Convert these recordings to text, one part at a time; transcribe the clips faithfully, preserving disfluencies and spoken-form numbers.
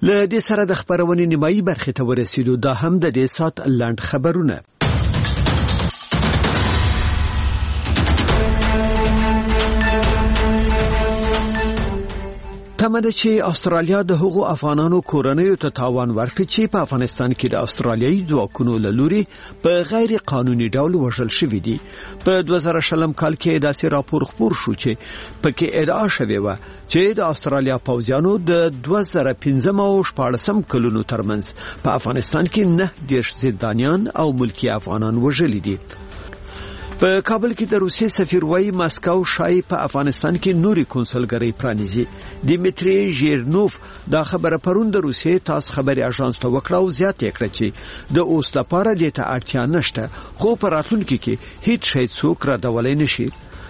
له دې سره د خبرونې نیمایي برخې ته ورسېدو. دا هم د دې سات لنډ خبرونه. تمه ده چې استرالیا د هغو افغانانو کورنیو ته تاوان ورکړي چې په افغانستان کې د استرالیایي ځواکونو له لوري په غیر قانوني ډول وژل شوي دي. په دوه زره شلم کال کې داسې راپور خپور شو چې پکې ادعا شوې وه چې د استرالیا پوځیانو د دوه زره پنځم او شپاړسم کلونو ترمنځ په افغانستان کې نه دېرش زندانیان او ملکی افغانان وژلي دي. په کابل کې د روسیې سفیر وايي ماسکو شای په افغانستان کې نوري کنسولګرۍ پرانیزي. دیمتری ژیرنوف دا خبره پرون د روسیې تاس خبري اژانس ته وکړه او زیاته کړه چې د اوس لپاره د ته اړتیا نشته، خو په راتلونکي کې هیڅ شی څوک را ډولای نشي.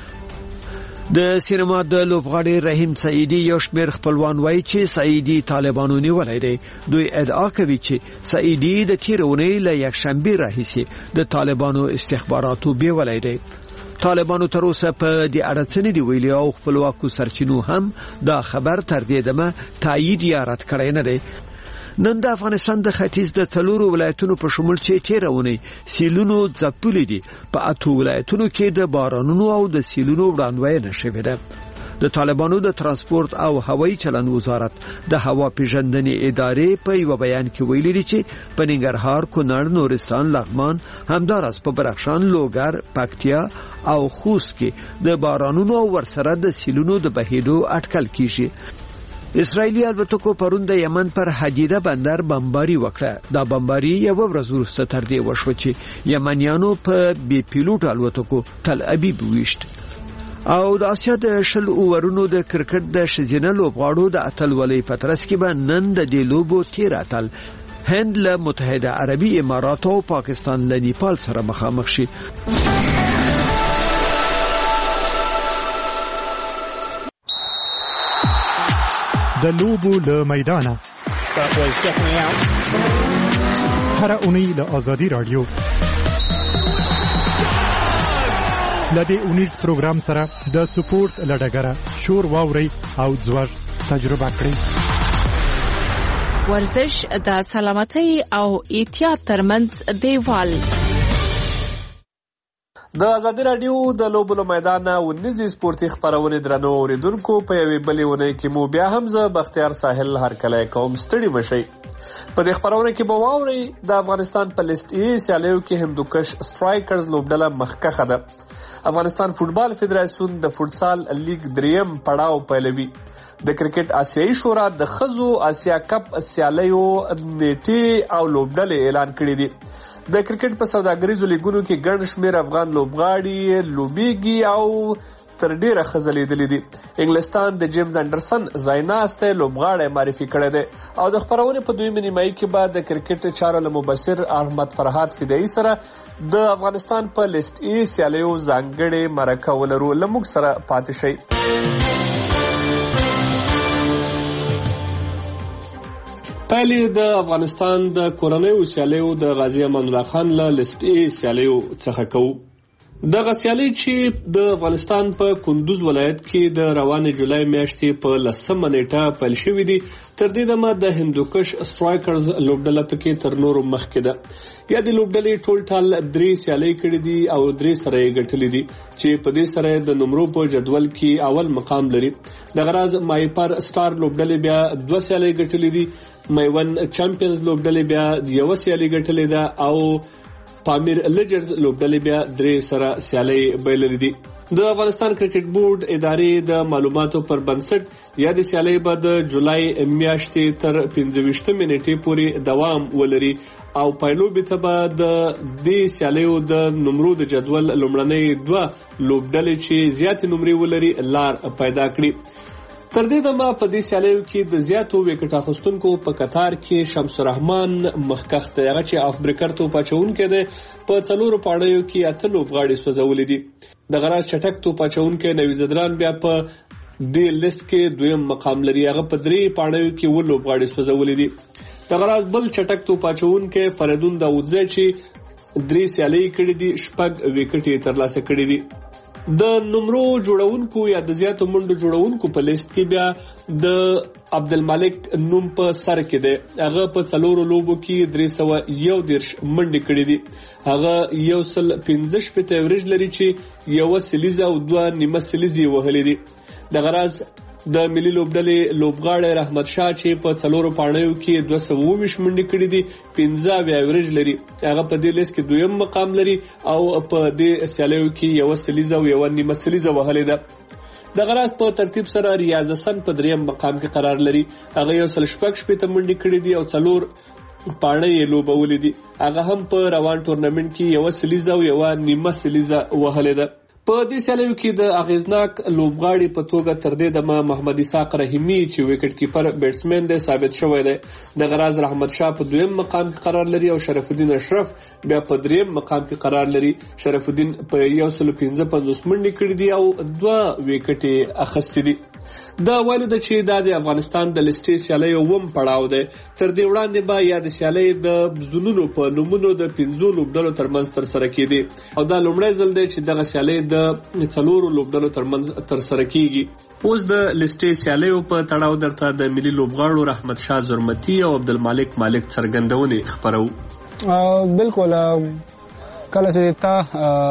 د سینما د لوبغاړي رحیم سعیدی یو شمېر خپلوان وایي چې سعیدی طالبانو نیولای دی. دوی ادعا کوي چې سعیدی د تیرونې له یکشنبه راهیسې د طالبانو استخباراتو بیولای دی. طالبانو تر اوسه په دې اړه څه نه دی ویلي او خپلواکو سرچینو هم دا خبر تر دې دمه تایید یا رد کړی نه دی. نن د افغانستان د ختیځ د څلورو ولایتونو په شمول چې تیرونې سیلونو ځپلي دي، په اته ولایتونو کې د بارانونو او د سیلونو وړاندوینه شوې ده. د طالبانو د ترانسپورت او هوایي چلند وزارت د هوا پیژندنې ادارې په یو بیان کې ویلي دي چې په ننګرهار، کونړ، نورستان، لغمان، همداراز په بدخشان، لوګر، پکتیا او خوست کې د بارانونو او ورسره د سیلونو د بهیدو اټکل کیږي. اسرائیلی الوتکو پرون د یمن پر حدیده بندر بمباری وکړه. دا بمباری یو ورځ وروسته تر دې وشو چې یمنیانو په بي پیلوټ الوتکو تل ابیب ویشت. او د اسیا د شل اورونو د کرکټ د شزینه لوبغاړو د اتلولۍ په ترڅ کې به نن د دې لوبو تیر اتل هند له متحده عربي امارات او پاکستان له نیپال سره مخامخ شي. د لوبو له میدانه هر اونۍ له آزادي رادیو لدې اونیز پروګرام سره د سپورت لډګره شور واوري او ځوړ تجربه کړئ. ورزش د سلامتۍ او احتیاط ترمنځ دیوال. د آزادي رادیو د لوبو له میدانه ونیزي سپورتي خبرونه درنو اوریدونکو په یوې بلې ونې کې مو بیا هم زه بختیار ساحل هرکلی کوم. ستړي مشئ. په دې خبرونه کې به واورئ د افغانستان په لیست ای سیالیو کې هندوکش سټرایکرز لوبډله مخکښه ده. افغانستان فوتبال فدراسیون د فوتسال لیگ دریم پړاو پیلوي. د کرکټ آسیایي شورا د ښځو آسیا کپ سیالیو نیټې او لوبډلې اعلان کړې دي. د کرکټ په سوداګریزو لیګونو کې ګڼ شمېر افغان لوبغاړي لوبېږي او تر ډیره ښځه لیدلې دي. انګلستان د جیمز انډرسن ځایناستی لوبغاړی معرفي کړی دی او د خپرونې په دویمه نیمایي کې به د کرکټ چارو له مبصر احمد فرهاد فدایي سره د افغانستان په لیست ای سیالیو ځانګړې مرکه ولرو. له موږ سره پاتې شئ. پایلې د افغانستان د کورنیو سیالیو د غازی امان الله خان له لیست ای سیالیو څخه کوو. دغه سیالي چې د افغانستان په کندوز ولایت کې د روانې جولای میاشتې په لسمه نیټه پیل شوې دي. تر دې دمه د هندوکش سټرایکرز لوبډله پکې تر نورو مخکې ده. یا د لوبډلې ټول ټال درې سیالۍ کړې دي او درې سره یې ګټلې دي چې په دې سره د نمرو په جدول کې اول مقام لري. دغه راز مایپر سټار لوبډلې بیا دوه سیالۍ ګټلې دي. میوند چمپیونز لوبډلې بیا یو سیالۍ ګټلې ده او پامیر لیجرز لوبډلې بیا درې سره سیالۍ بایللې دي. د افغانستان کرکټ بورډ ادارې د معلوماتو پر بنسټ یا د سیالۍ به د جولای میاشتې تر پنځه ویشتمې نیټې پورې دوام ولري او پایلوبې ته به د دې سیالیو د نمرو د جدول لومړنۍ دوه لوبډلې چې زیاتې نمرې ولري لار پیدا کړي. تر دې دمه په دې سیالیو کې د زیاتو وکټ اخیستونکو په قطار کې شمس الرحمن مخکښ دی. هغه چې اف بریکر توپ اچونکی دی په څلورو پاړیو کې اته لوبغاړي سوځولي دي. د غراز چټک توپ اچونکی نویز ادران بیا په دې لیست کې دویم مقام لري. هغه په درې پاړیو کې و لوبغاړي سوځولي دي. د غراز بل چټک توپ اچونکی فریدون داودزی چې درې سیالۍ کړې دي شپږ وکټ یې ترلاسه کړي دي. د نمرو جوړونکو یا د زیاتو منډو جوړونکو په لیست کې بیا د عبدالمالک نوم په سر کې دی. هغه په څلورو لوبو کې درې سوه یو دېرش منډې کړې دي. هغه یو سل پنځه شپېته ایوریج لري چې یوه سلیزه او دوه نیمه سلیزې وهلې دي. دغه راز د ملي لوبډلې لوبغاړی رحمت شاه چې په څلورو پاڼیو کې دوه سوه اووه ویشت منډې کړې دي، پنځه اویا ایوریج لري. هغه په دې لیست کې دویم مقام لري او په دې سیالیو کې یوه سلیزه او یوه نیمه سلیزه وهلې ده. دغه راز په ترتیب سره ریاض حسن په دریم مقام کې قرار لري. هغه یو سل شپږ شپېته منډې کړې دي او څلور پاڼې یې لوبولې دي. هغه هم په روان ټورنمنټ کې یوه سلیزه او یوه نیمه سلیزه وهلې ده. په دې سیالیو کې د اغیزناک لوبغاړي په توګه تر دې دمه محمد اسحاق رحیمي چې وکټ کیپر بیټسمن دی ثابت شوی دی. دغه راز رحمت شاه په دویم مقام کې قرار لري او شرف الدین اشرف بیا په دریم مقام کې قرار لري. شرف الدین په یو سل پنځه پنځوس منډې کړې دي او دوه وکټې اخیستې دي. دا ویلو ده چې دا د افغانستان د لیستې سیالۍ اووم پړاو دی. تر دې وړاندې به یا د سیالۍ د زونونو په نومونو د پنځو لوبډلو ترمنځ ترسره کېدې او دا لومړی ځل دی چې دغه سیالۍ د څلورو لوبډلو ترمنځ ترسره کېږي. اوس د لیستې سیالیو په تړاو درته د ملي لوبغاړو رحمت شاه زرمتي او عبدالمالک مالک څرګندونې خپرو. بالکل کله چې تا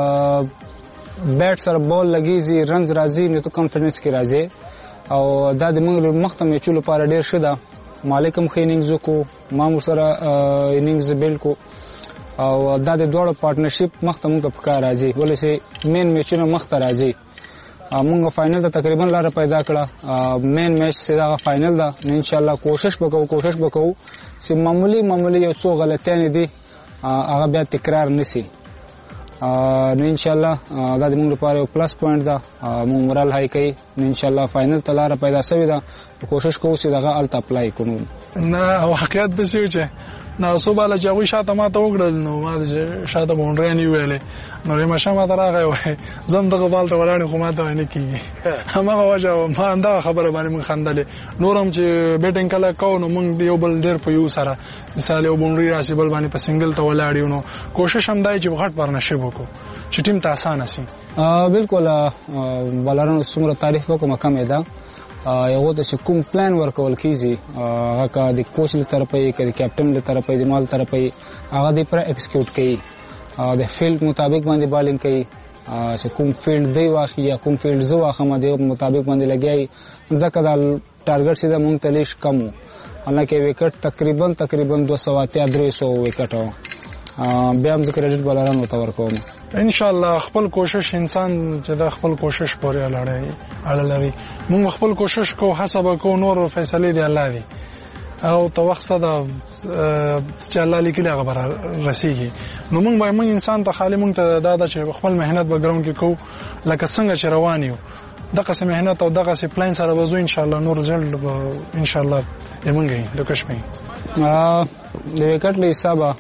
بیټ سره بال لګیږي رنز راځي نو ته کانفیډنس کې راځي او دا د موږ مخته میچو لپاره ډیر ښه ده. مالک هم ښه انینګز وکړو، ما هم سره انینګز بیل کو او دا د دواړو پارټنرشپ مخته موږ ته پکار راځي ولې چې مین میچونه مخته راځي. موږ فائنل ته تقریبا لاره پیدا کړه. مین میچ چې دا فائنل ده نو ان شاء الله کوشش وکړو کوشش وکړو چې معمولی معمولی یو څو غلطیاں دي هغه بیا تکرار نشي. نو ان شاء الله دا د موږ لپاره یو پلس پوینټ ده. موږ مورال هاي کوي نو ان شاء الله فائنل ته لاره پیدا شوی ده. کوشش کوو چې دغه الته اپلای کړو. نه واقعیت د څه چې نو صوباله چې وي شاته ما ته وګړل نو ما شاته باونډري نه ویلې نو ما شمه دراغه وای زم دغه بال ته ولاړ خو ما ته نه کیږي. همغه وجه ما انده خبره باندې من خندلې. نورم چې بیټینګ کله کو نو موږ یو بل ډیر په یو سره مثال یو باونډري راشي بل باندې په سنگل ته ولاړ نو کوشش هم دای چې غټ پرنشب وکړو چې ټیم ته اسانه شي. بالکل بلارونو څومره تعریف وکم کم ده. یو د کوم پلان ورکول کیږي هغه کا د کوچ له طرفه کې د کیپټن له طرفه د مال طرفه هغه د پر ایکسکیوټ کوي. د فیلډ مطابق باندې بالینګ کوي چې کوم فیلډ دی واخی یا کوم فیلډ زو واخه مده مطابق باندې لګیای ځکه دا ټارګټ سیده مونږ تلیش کمو حالانکه وکټ تقریبا تقریبا دوه سوه اتیا درې سوه وکټ و. بیا هم کریډټ بلران وته ورکوم. ان شاء الله خپل کوشش انسان چې د خپل کوشش پورې اړه اړه لري. موږ خپل کوشش کو حسب کو نور فیصله دی الله دی او تو وخت دا چې الله لیکلی هغه بر رسیږي. نو موږ به موږ انسان ته خالی موږ ته دا چې خپل مهنت به ګراوند کې کو لکه څنګه چې روان یو دغه سم مهنت او دغه سم پلان سره وځو ان شاء الله نور رزلټ ان شاء الله یمنګي د کشمیر ا د وکټ له حسابه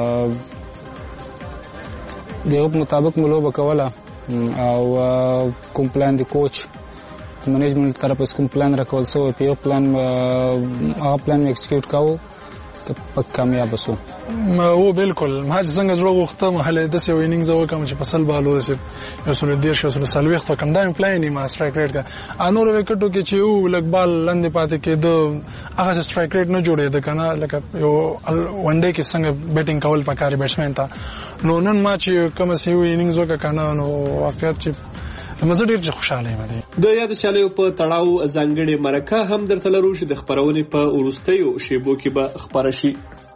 دیو مطابق ملو وکولا او کوم پلان دی کوچ منیجمنت طرف کوم پلان راکول سو په یو پلان هغه پلان ایکسکیوټ کاوه ته پک کامیاب وسو. او بالکل ما څنګه زړه وخته محله د سیو انینګز او کوم چې فصل بالو سي رسول دیر شو رسول سلوي خو کوم دایم پلان ما سټرایک ریټ کا انور وکټو کې چې یو لګ بال لند پاتې کې د هغه سټرایک ریټ نه جوړې ده کنه لکه یو ون ډے کې څنګه بیټینګ کول پکاري بیټسمن ته. نو نن ما چې کوم سیو انینګز وکړه کنه نو واقعیت چې مزه ډیر خوشاله یم. د یاد چالیو په تړاو ځانګړي مرکه هم درته لرو چې د خبرونې په ورستیو شیبو کې به خبره شي.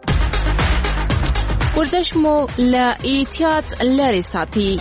ورزش مو له احتیاط لري ساتي.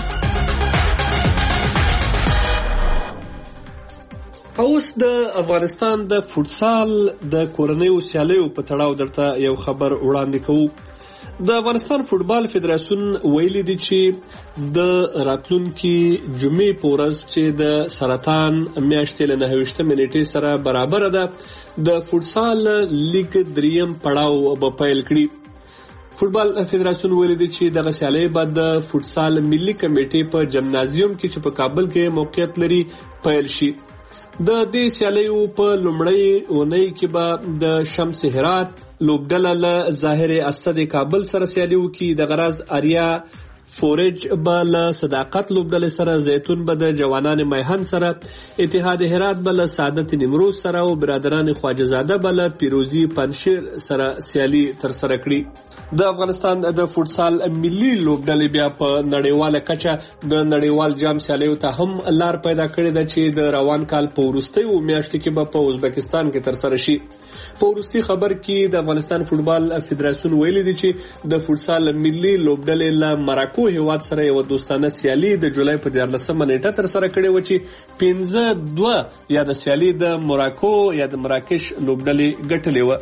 اوس د افغانستان د فوتسال د کورنیو سیالیو په تړاو درته یو خبر وړاندې کوو. د افغانستان فوتبال فدراسیون ویلي دی چې د راتلونکي جمعې په ورځ چې د سرطان میاشتې له نهه ویشتمې نیټې سره برابر ده د فوتسال لیګ دریم پړاو به پیل کړي. فوتبال فدراسیون ویلي دی چې دغه سیالۍ به د فوتسال ملي کمیټې په جمنازیوم کې چې په کابل کې موقعیت لري پیل شي. د دې سیالیو په لومړۍ اونۍ کې به د شمس هرات لوبډله له ظاهر اسد کابل سره سیالي وکړي. د غرض اریا فورج به له صداقت لوبډلې سره، زیتون به د جوانان میهن سره، اتحاد هرات به له سعادت نیمروز سره او برادران خواجه‌زاده به له پیروزي پنشیر سره سیالي ترسره کړي. د افغانستان د فوټسال ملي لوبډلې بیا په نړیواله کچه د نړیوال جام سیالیو ته هم لار پیدا کړې ده چې د روان کال په وروستیو میاشتو کې به په ازبکستان کې ترسره شي. په وروستي خبر کې د افغانستان فوټبال فدراسیون ویلي دی چې د فوټسال ملي لوبډلې له مراکو هیواد سره یو دوستانه سیالي د جولای په دیارلسمه نیټه ترسره کړې و چې پنځه دوه یا د سیالي د مراکو یا د مراکش لوبډلې ګټلې و.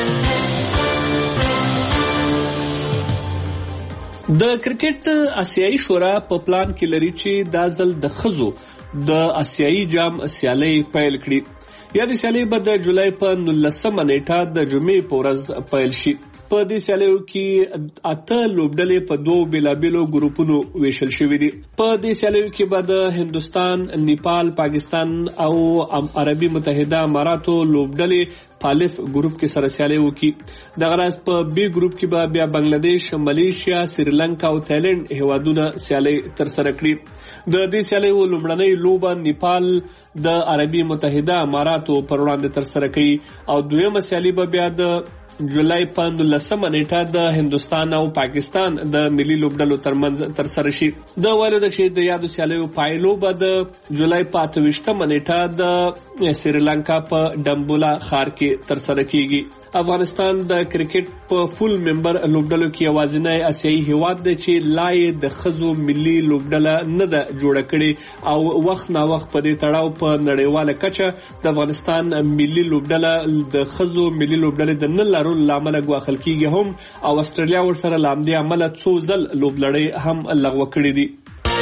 د کرکټ آسیایي شورا په پلان کې لري چې دا ځل د ښځو د آسیایي جام سیالي پیل کړي. یا د سیالي به د جولای په نولسمه نیټه د جمعې په ورځ پیل شي. په دې سیالیو کې اته لوبډلې په دوو بیلابیلو ګروپونو ویشل شوې دي. په دې سیالیو کې به د هندوستان، نیپال، پاکستان او عربي متحده اماراتو لوبډلې پالف ګروپ کې سره سیالي وکړي. دغه راز په بي ګروپ کې به بیا بنگلاديش، ملیشیا، سریلانکا او تایلند هیوادونه سیالي ترسره کړي. د دې سیالیو لومړنۍ لوبه نیپال د عربي متحده اماراتو پر وړاندې ترسره کوي او دویمه سیالي به بیا د جولای په نولسمه نیټه د هندوستان او پاکستان د ملي لوبډلو ترمنځ ترسره شي. د ویلو ده چې د یادو سیالیو پایلو به د جولای په اته ویشتمه نیټه د سریلانکا په ډمبولا ښار کې ترسره کیږي. افغانستان د کرکټ په فول ممبر لوبډلو کې یوازینی آسیایي هیواد دی چې لا یې د ښځو ملي لوبډله نه ده جوړه کړې او وخت نا وخت په دې تړاو په نړیواله کچه د افغانستان ملي لوبډله د ښځو ملي لوبډلې د نه لرلو له امله ګواښل کیږي هم او استرالیا ورسره له همدې امله څو ځل لوبلړۍ هم لغوه کړې دي.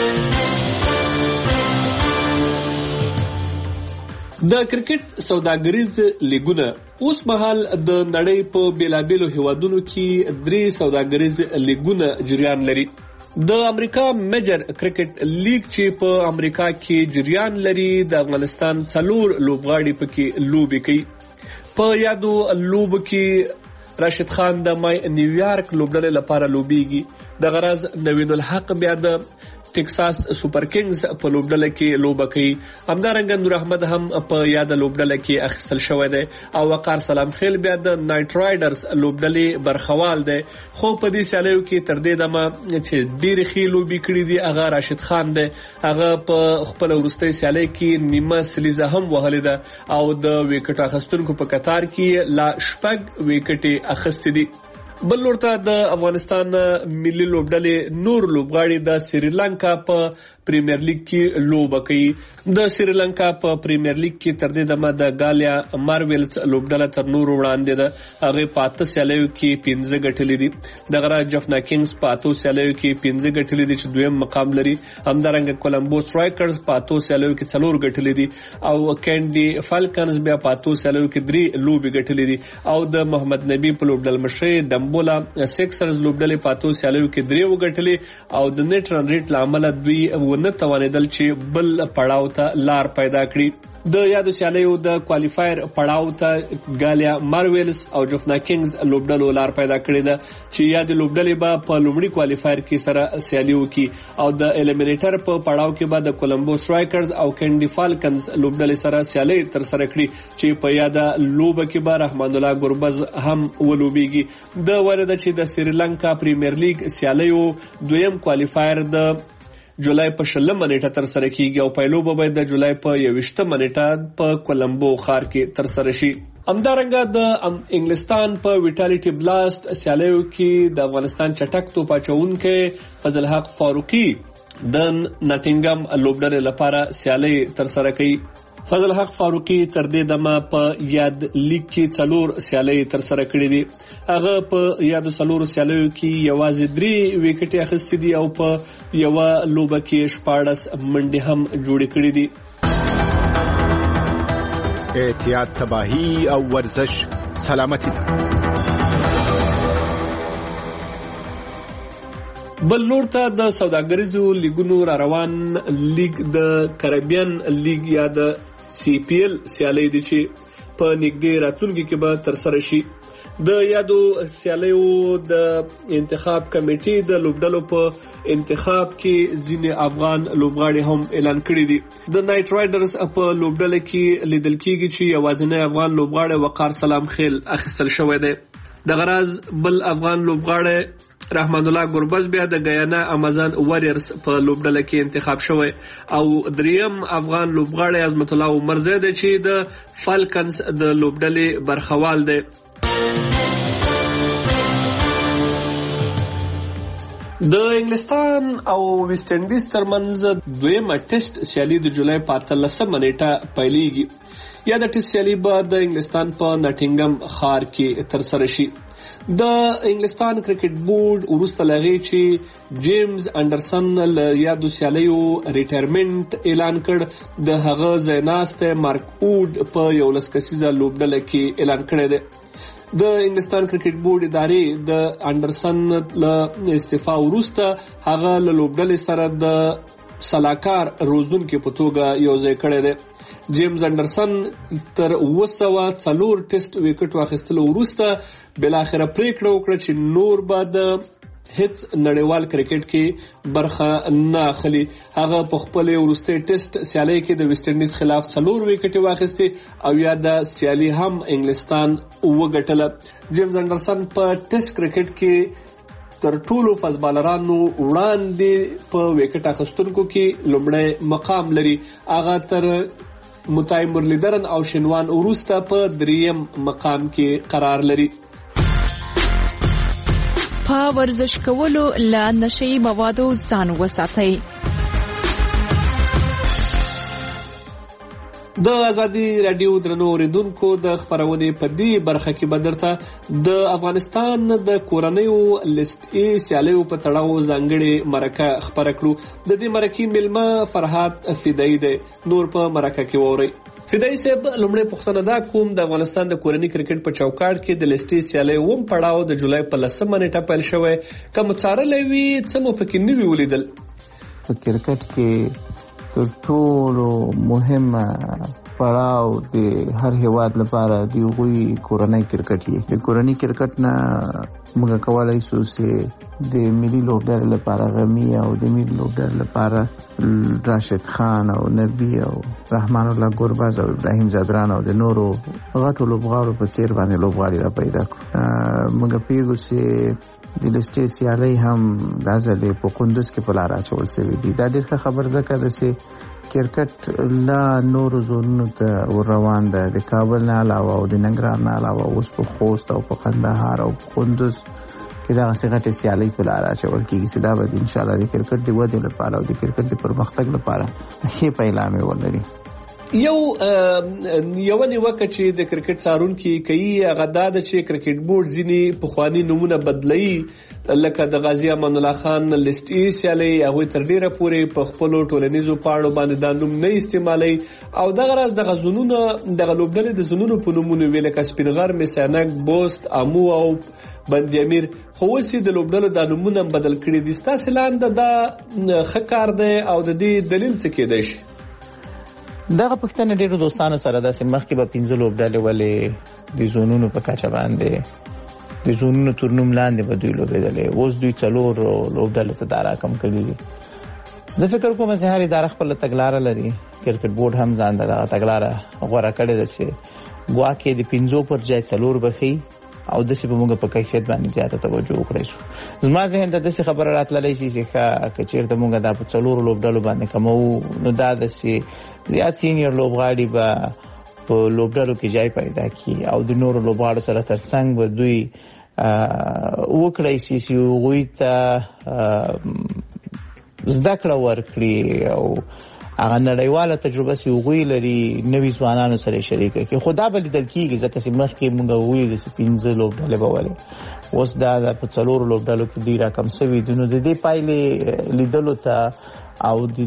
د کرکټ سوداګریز لیګونه اوس مهال د نړۍ په بیلابیلو هیوادونو کې درې سوداګریز لیګونه جریان لري. د امریکا میجر کرکټ لیګ چې په امریکا کې جریان لري د افغانستان څلور لوبغاړي پکې لوبې کوي. په یادو لوبو کې راشد خان د مای نیویارک لوبډلې لپاره لوبېږي. د غرض نوید الحق بیا د ټکساس سوپر کینګز په لوبډله کې لوبه کوي. همدارنګه نور احمد هم په یاد لوبډله کې اخیستل شوی دی او وقار سلام خیل بیا د نایټ رایډرز لوبډلې برخوال دی. خو په دې سیالیو کې تر دې دمه چې ډېرې ښې لوبې کړي دي هغه راشد خان دی. هغه په خپل وروستۍ سیالۍ کې نیمه سلیزه هم وهلې ده او د ویکټ اخیستونکو په کتار کې لا شپږ ویکټې اخیستې دي. بل لورته د افغانستان ملي لوبډلې نور لوبغاړي د سریلانکا په پریمیر لیګ کې لوبه کوي. د سریلانکا په پریمیر لیګ کې تر دې دمه د ګالیا مارویلز لوبډله تر نورو وړاندې ده. هغه په اته سیالیو کې پنځه ګټلې دي. دغه راز جفنا کینګز په اته سیالیو کې پنځه ګټلې دي چې دویم مقام لري. همدارنګه کولمبو سټرایکرز په اته سیالیو کې څلور ګټلې دي او کینډي فالکنز بیا په اته سیالیو کې درې لوبې ګټلې دي او د محمد نبی په لوبډل مشري ډمبولا سیکسرز لوبډلې په اته سیالیو کې درې وګټلې او د نیټ رن ریټ لامل دوی ونه توانیدل چې بل پړاو ته لار پیدا کړي. د یادو سیالیو د کوالیفایر پړاو ته ګالیا مارویلز او جفنا کینګز لوبډلو لار پیدا کړې ده چې یاد لوبډلې به په لومړي کوالیفایر کې سره سیالي وکړي او د الیمینیټر په پړاو کې به د کولمبو سټرایکرز او کینډي فالکنز لوبډلې سره سیالي تر سره کړي چې په یاده لوبه کې به رحمان الله ګربز هم ولوبېږي. د ورده چې د سریلانکا پریمیر لیګ سیالیو دویم کوالیفایر د جولای په شلمه نیټه تر سره کیږي او پایلوبه به د جولای په یوویشتمه نیټه په کولمبو ښار کې تر سره شي. همدارنګه د انګلستان په ویټالیټي بلاست سیالیو کې د افغانستان چټک توپ اچوونکی فضل حق فاروقي د ناټینګم لوبډلې لپاره سیالي تر سره کوي. فضل حق فاروقي تر دې دمه په یاد لیګ کې څلور سیالۍ تر سره کړې دي. هغه په یادو څلورو سیالیو کې یوازې درې ویکټې اخیستې دي او په یوه لوبه کې شپاړس منډې هم جوړې کړې دي. احتیاط تباهی او ورزش سلامتی ده. بل لور ته د سوداګریزو لیګونو را روان لیګ د کریبین لیګ یا د سی پی ایل سیالۍ دي چې په نږدې راتلونکي کې به تر سره شي. د یادو سیالیو د انتخاب کمیټې د لوبډلو په انتخاب کې ځینې افغان لوبغاړي هم اعلان کړي دي. د نایټ رایډرز په لوبډله کې لیدل کېږي چې یوازینی افغان لوبغاړی وقار سلام خیل اخیستل شوی دی. د غراز بل افغان لوبغاړی رحمان الله ګربز بیا د ګیانا امازون واریرز په لوبډله کې انتخاب شوی او دریم افغان لوبغاړی عظمت الله عمرزی دی چې د فالکنز د لوبډلې برخوال دی. د انګلستان او ویسټ انډیز ترمنځ دویمه ټیسټ سیالي د جولای په اتلسمه نیټه پیلېږي. یا د ټیسټ سیالي به د انګلستان په نټینګم ښار کې ترسره شي. د انګلستان کرکټ بورډ وروسته له هغې چې جیمز انډرسن له یادو سیالیو ریټایرمنټ اعلان کړ، د هغه ځایناستی مارک ووډ په یولس کسیزه لوبډله کې اعلان کړی دی. د انګلستان کرکټ بورډ ادارې د انډرسن له استعفا وروسته هغه له لوبډلې سره د سلاکار روزونکي په توګه یوځای کړی دی. جیمز انډرسن تر اوه سوه څلور ټیسټ وکټ واخیستلو وروسته بالاخره پریکړه وکړه چې نور به د هیڅ نړیوال کرکټ کې برخه نه اخلي. هغه په خپل وروستي ټیسټ سیالي کې د ویسټ انډیز خلاف څلور وکټې واخیستې او یا د سیالي هم انګلستان وګټله. جیمز انډرسن په ټیسټ کرکټ کې تر ټولو فزبالرانو وړاندې په وکټ اخیستونکو کې لومړی مقام لري. هغه تر متای مرلیدرن او شنوان وروسته په دریم مقام کې قرار لري. په ورزش کولو له نشي موادو ځان وساتئ. د ازادي رادیو درنو اوریدونکو د خبرونې په دې برخه کې به درته د افغانستان د کورنیو لیست ای سیالیو په تړاو ځانګړې مرکه خبره کړو. د دې مرکې میلمه فرحات فدایي دی. نور په مرکه کې واورئ. فدایي صاحب، لومړی پوښتنه دا کوم د افغانستان د کورني کرکټ په چوکاټ کې د لیست ای سیالۍ اووم پړاو د جولای په لسمه نیټه پیل شوی. که مو څارلی وي څه مو پکې نه وي ولیدل؟ په کرکټ کې تر ټولو مهمه پړاو د هر هیواد لپاره د هغوی کورنۍ کرکټ دی. د کورنۍ کرکټ نه موږ کولای شو چې د ملي لوبډلې لپاره غمی او د ملي لوبډلې لپاره راشد خان او نبی او رحمان الله ګربز او ابراهیم زادران او د نورو غټو لوبغاړو په څیر باندې لوبغاړي را پیدا کړو. موږ پیږو چې د لیستې سیالۍ هم دا ځل په کندوز کې په لار اچول شوې دي. دا ډېر ښه خبر ځکه ده چې کرکټ لا نورو زونونو ته ور روان ده. د کابل نه علاوه او د ننګرهار نه علاوه اوس په خوست او په قندهار او په کندوز کې دغسې غټې سیالۍ په لار اچول کېږي چې دا به انشاءالله د کرکټ د ودې لپاره او د کرکټ د پرمختګ لپاره ښې پیلامې ولري. یو یو نیوکه چې د کرکټ څارونکي کوي هغه دا ده چې کرکټ بورډ ځینې پخواني نومونه بدلوي، لکه د غازي امان الله خان لیست ای سیالۍ هغوی تر ډیره پورې په خپلو ټولنیزو پاڼو باندې دا نوم نه استعمالوي او دغه راز دغه زونونه دغه لوبډلې د زونونو په نومونو وي لکه سپینغر، میسانک، بوست، امو او بند امیر. خو اوس یې د لوبډلو دا نومونه بدل کړي دي. ستاسې لاندې دا ښه کار دی او د دې دلیل څه کېدای شي؟ دغه پښتنه ډیرو دوستانو سره داسې مخکې به پنځه لوبډلې ولې د زونونو په کچه باندې د زونونو تر نوم لاندې به دوی لوبېدلې. اوس دوی څلور لوبډلو ته دا راکم کړي دي. زه فکر کوم چې هر اداره خپله تګلاره لري. کرکټ بورډ هم ځان ته دغه تګلاره غوره کړې ده چې ګواکې د پنځو پر ځای څلور به ښي او داسې به موږ په کیفیت باندې زیاته توجه وکړی شو. زما ذهن ته داسې خبره راتللی شي چې ښه که چېرته موږ دا په څلورو لوبډلو باندې کموو نو دا داسې زیات سینیر لوبغاړي به په لوبډلو کې ځای پیدا کړي او د نورو لوبغاړو سره تر څنګ به دوی وکړی شي چې هغوی ته زده کړه ورکړي او هغه نړیواله تجربه چې هغوی لري نوي ځوانانو سره شریکه کړي. خو دا به لیدل کېږي ځکه چې مخکې موږ هغوی داسې پنځه لوبډلې به ولې، اوس دا د په څلورو لوبډلو کې دوی راکم شوي دي. نو د دې پایلې لیدلو ته او د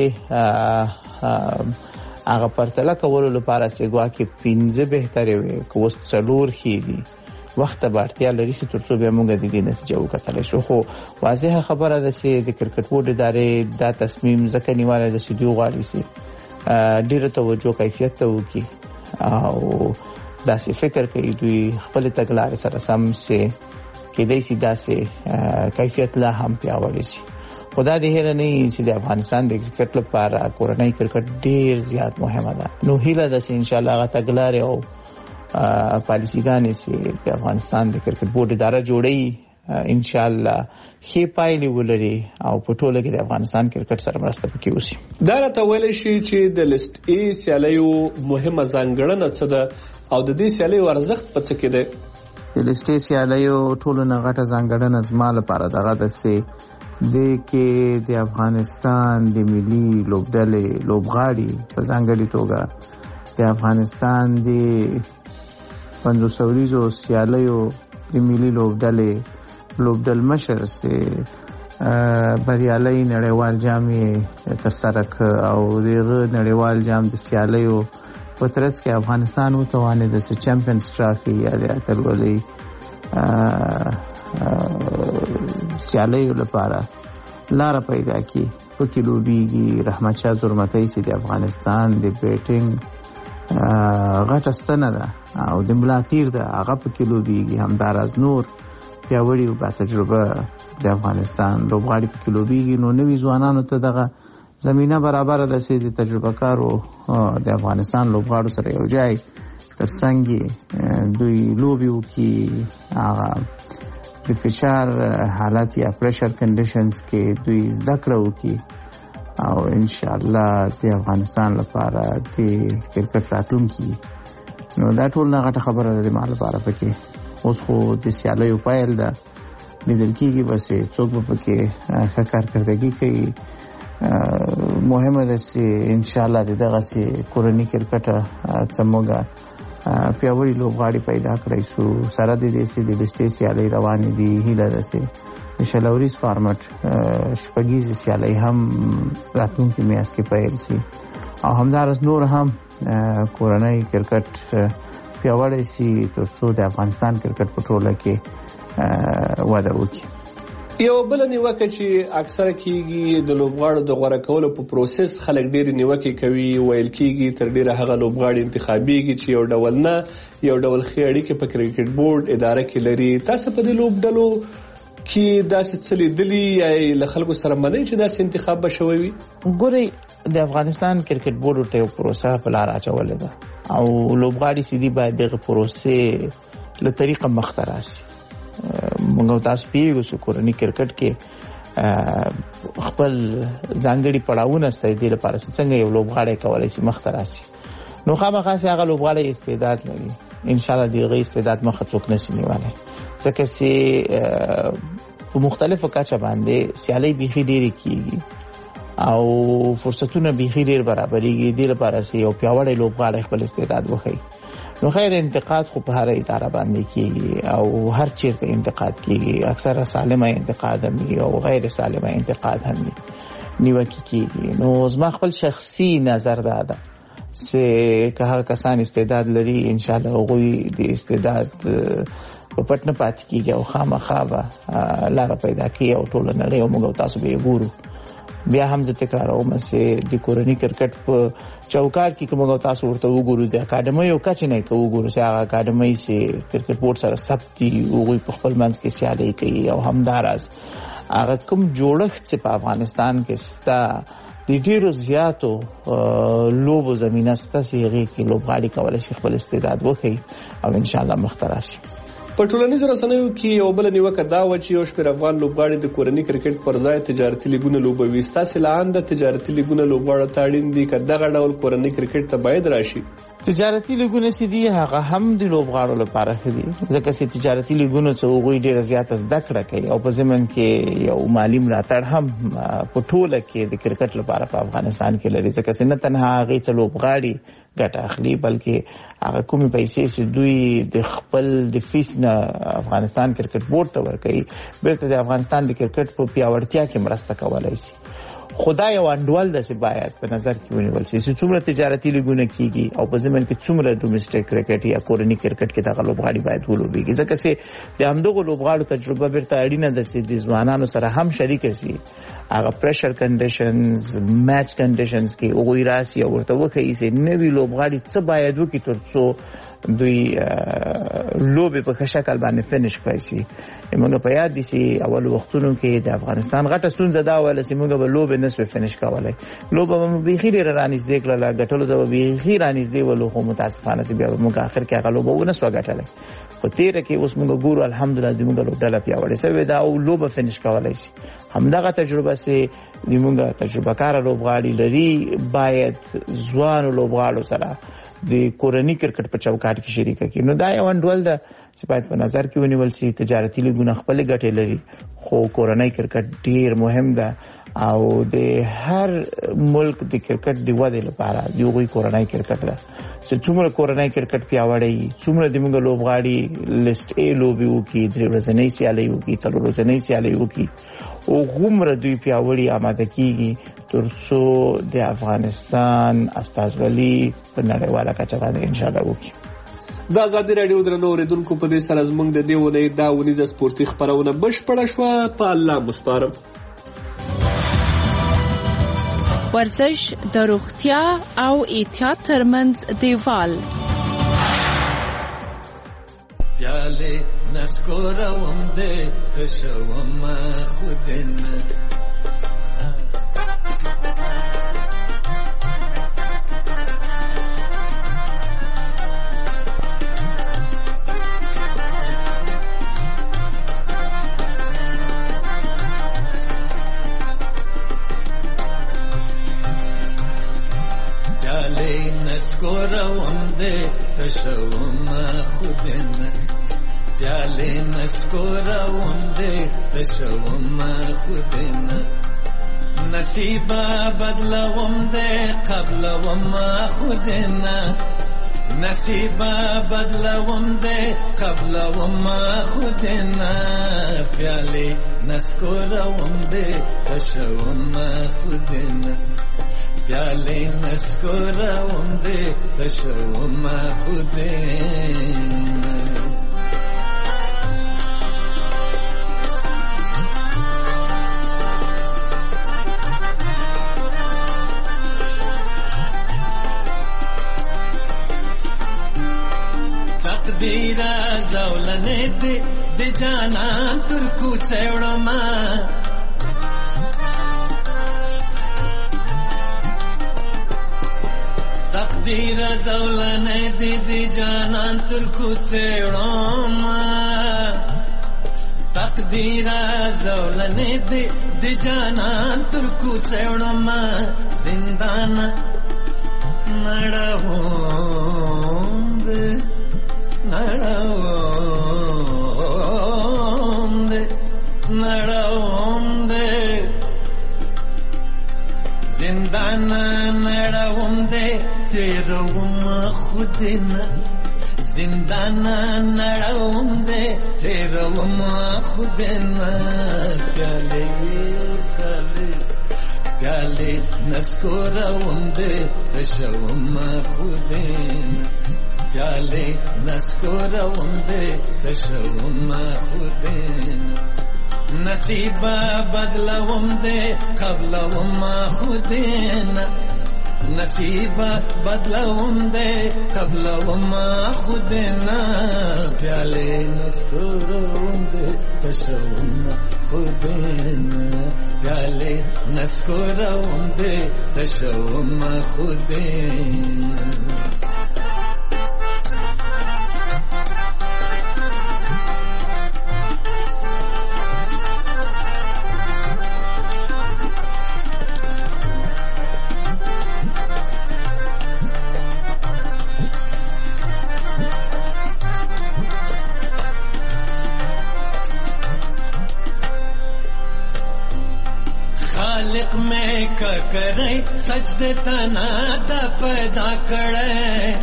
دې هغه پرتله کولو لپاره چې ګواکې پنځه بهترې وي که اوس څلور ښې دي وخت ته به اړتیا لري چې تر څو بیا موږ د دې نتیجه وکتلی شو. خو واضحه خبره ده چې د کرکټ بورډ ادارې دا تصمیم ځکه نیولی ده چې دوی غواړي چې ډېره توجه کیفیت ته وکړي او داسې فکر کوي دوی خپل تګلارې سره سم سي کېدای شي داسې کیفیت لا هم پیاوړی شي. خدا دې هره نه چې د افغانستان د کرکټ لپاره کورنۍ کرکټ ډیر زیات مهمه ده. نو هیله ده چې ان شاء الله هغه تګلارې او پالیسيګانې چې د افغانستان د کرکټ بورډ اداره جوړي ان شاء الله خې پایلې ولري او په ټوله کې د افغانستان کرکټ سره مرسته وکړي اوسي. دا راته ویل شي چې د لیست ای سیالیو مهمه ځانګړنه څه ده او د دې سیالیو ارزښت په څه کې ده؟ د لیست ای سیالیو ټولو نه غټه ځانګړنه زما لپاره دغه ده چې د کې د افغانستان د ملي لوبډلې لوبغاړي په ځانګړي توګه د افغانستان د پنځوس ورځو سیالیو د ملي لوبډلې لوبډل مشر سي بریالي نړیوال جام تر سره ک او دغه نړیوال جام د سیالیو په ترڅ کې افغانستان وتوانه د چمپیونز ټرافي یا د اتلولۍ سیالیو لپاره لار پیدا کی په کې لوبيږي. رحمت شاه زرمتای سي د افغانستان د بیټینګ غټه ستنه ده او د ملاتیر ده هغه په کې لوبيږي. همدارز نور پیاوړي او با تجربه د افغانستان لوبغاړي په کې لوبيږي. نو نوي ځوانانو ته دغه زمينه برابر ده چې د تجربه کارو د افغانستان لوبغاړو سره یو ځای ترڅنګ دوی لوبي وکي هغه د فشار حالت یا پریشر کنډیشنز کې دوی زده کړو کی او ان شاء الله د افغانستان لپاره د کرکټ راتلونکي. نو دا ټول نه غټه خبره ده د مال لپاره پکې. اوس خو د سیالیو پایل ده لیدل کېږي بس څوک به پکې ښه کارکردګي کوي. مهمه ده چې ان شاء الله دغه سي کورنۍ کرکټ څموګه پیاوړي لوبغاړي پیدا کړی شو. سره د دې سي د لسټې سیالي روانې دي. هیله ده چې شلوريز فارمټ شپږیز سیالي هم راتلونکي میاشت کې پیل شي او همدارس نور هم کورنۍ کرکټ پیاوړی شي ترڅو د افغانستان کرکټ په ټوله کې وده وکړي. یو بل نیوکه چې اکثره کیږي د لوبغاړو د غوړه کولو په پروسس خلک ډېر نیوکه کوي. ویل کیږي تر ډیره هغه لوبغاړي انتخابيږي چې یو ډول نه یو ډول خېړی کې په کرکټ بورډ اداره کې لري. تاسو په دې لوبډلو کې داسې څه لیدلي یا له خلکو سره منئ چې داسې انتخاب بشوي وي؟ ګورئ د افغانستان کرکټ بورډ ورته یو پروسه په لار اچولې ده او لوبغاړي سیدي باید دغه پروسه له طریقه مخته راشي. موږ تاسو پیږو چې کورنۍ کرکټ کې خپل ځانګړي پړاوونه ستې دي لپاره څنګه یو لوبغاړی کولای شي مخته راشي. نو خامخا چې هغه لوبغاړی استعداد لري ان شاء الله دغه استعداد مخه څوک نشي نیولای. ځکه چې په مختلفو کچه باندې سیالي بيخي ډېری کیږي او فرصتونه بيخي ډېر برابرېږي. د لپاره چې یو پیاوړی لوبغاړی خپل استعداد وښيي. نو خیر انتقاد خو په هر اداره باندې کیږي او هر چیرته انتقاد کیږي. اکثره سالمه انتقاد هم او غیر سالمه انتقاد هم نیوکه کیږي. نو زما خپل شخصي نظر دا ده چې که هغه کسان استعداد لري ان شاء الله هغوی د استعداد په پټ نه پاتې کیږي او خامخا به لار پیدا کوي او ټول نړۍ او موږ تاسو به ګورو. بیا هم زه تکراروم چې د کورنۍ کرکټ په چوکاټ کې کومه تاسو ورته وګورئ د اکیډمي یو کچ نه کوو ګورو چې هغه اکیډمي چې کرکټ بورډ سره ثبتي او په خپل منځ کې سیالي کوي او همدارس هغه کوم جوړښت چې په افغانستان کې ستا د ډیرو زیاتو لوبو زمينه ستا سیغي کې لوبغاړي کولای شي خپل استعداد وښيي او ان شاء الله مختراسي. په ټولنیزو رسنیو کې یو بل نیوکه دا و چې یو شمېر افغان لوبغاړي د کورنۍ کرکټ پر ځای تجارتي لیګونه لوبوي. ستاسو لاندې تجارتي لیګونه لوبغاړو ته اړین دي که دغه ډول کورنۍ کرکټ ته باید راشي؟ تجارتي لیګونه چې دي هغه هم د لوبغاړو لپاره ښه دي ځکه چې تجارتي لیګونه څو غوي ډېر زیات زده کړه کوي او په ضمن کې یو مالی ملاتړ هم په ټوله کې د کرکټ لپاره په افغانستان کې لري. ځکه چې نه تنها هغه څو لوبغاړي ګټه اخلي بلکې هغه کومې پیسې چې دوی د خپل د فیس نه افغانستان کرکټ بورډ ته ورکوي بیرته د افغانستان د کرکټ په پیاوړتیا کې مرسته کولای شي. خدای او انډول د سی باید په نظر کې ونیول شي چې څومره تجارتي لیګونه کیږي او په ضمن کې څومره ډومېسټک کرکټ یا کورني کرکټ کې د لوبغاړي باید ولوبېږي ځکه چې د همدغه لوبغاړو تجربه بیرته اړینه ده چې د ځوانانو سره هم شریک شي هغه پریشر کنډیشنز میچ کنډیشنز کې او راسي او ورته وکړي چې نوی لوبغاړي څه باید وکړي ترڅو دوی لوبې په ښه شکل باندې فینش کړي شي. موږ په یاد دي چې اول وختونو کې د افغانستان غټه ستونزه دا وله چې موږ به لوبې نسو فینش کولای لوبه به بیخي ډېره رانږدې کړله ګټلو ته به بیخي رانږدې ولو خو متاسفانه چې بیا به موږ آخر کې هغه لوبه ونسوه ګټلی په تېره کې اوس موږ ګورو الحمدلله زموږ لوبډله پیاوړې شوې ده او لوبه فینش کولی شي. همدغه تجربه چې زموږ تجربه کاره لوبغاړي لري باید ځوانو لوبغاړو سره د کورني کرکټ په چوکاټ کې شریکه کړي. نو دا یو انډول ده چې باید په نظر کې ونیول شي. تجارتي لیګونه خپلې ګټې لري خو کورنی کرکټ ډېر مهم ده او د هر ملک د کرکټ د ودې لپاره د هغوی کورنی کرکټ ده چې څومره کورنی کرکټ پیاوړی وي څومره زموږ لوبغاړي لیسټ ا لوبې وکړي درې ورځنۍ سیالۍ وکړي څلور ورځنۍ سیالۍ وکړي او هومره دوی پیاوړي آماده کیږي تر څو د افغانستان استازولي په نړیواله کچه باندې ان شاء الله وکړي. د ازادي راډیو درنو اوریدونکو په دې سره زموږ د دې ونې دا ونیزه سپورتي خبرونه بشپړه شوه. په الله مسپارم. ورزش د روغتیا او احتیاط ترمنځ دیوال. پیاله نسکوروم دې تشوم خودن نسکوروم دې تشوم خودن پیاله نسکوروم دې تشوم خودن نصیبا بدلوم دې قبلوم خودن نصیبا بدلوم دې قبلوم خودن پیاله نسکوروم دې تشوم خودن پیاله نسکوروم دې تشوم خودن. تقدیر زولنه دې د جانا تر کوڅه وړم تقدیر زولنه دی دی جانان تر کوڅه وړم تقدیر زولنه دی دی جانان تر کوڅه وړم زندان نړوم دې نړوم دې نړوم دې زندان نړوم دې تیروم خودنا زندان نړوم دې تیروم خودنا پیاله پیاله پیاله نسکوروم دې تشوم خودنا پیاله نسکوروم دې تشوم خودنا نصیبا بدلوم دې قبلوم خودنا نصیبا بدلوم دې قبلوم خودنا پیاله نسکوروم دې تشوم خودنا پیاله نسکوروم دې تشوم خودنا. خالق میں کا کرے سجدے تنا دا پیدا کرے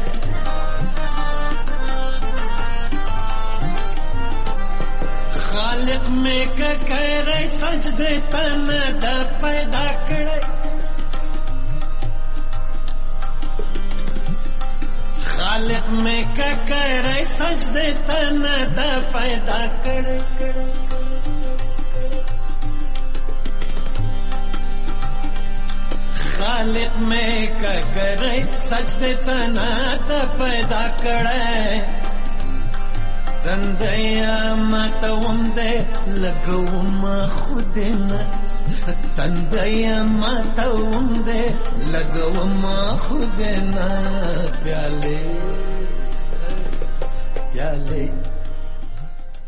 خالق میں ککرے سجدے تن دا پیدا کړی خالق میں ککرے سجدے تن دا پیدا کړی خالق میں ککرے سجدے تن دا پیدا کړی تندیا ماتوم دے لگوم خودنا تندیا ماتوم دے لگوم خودنا پیالے پیالے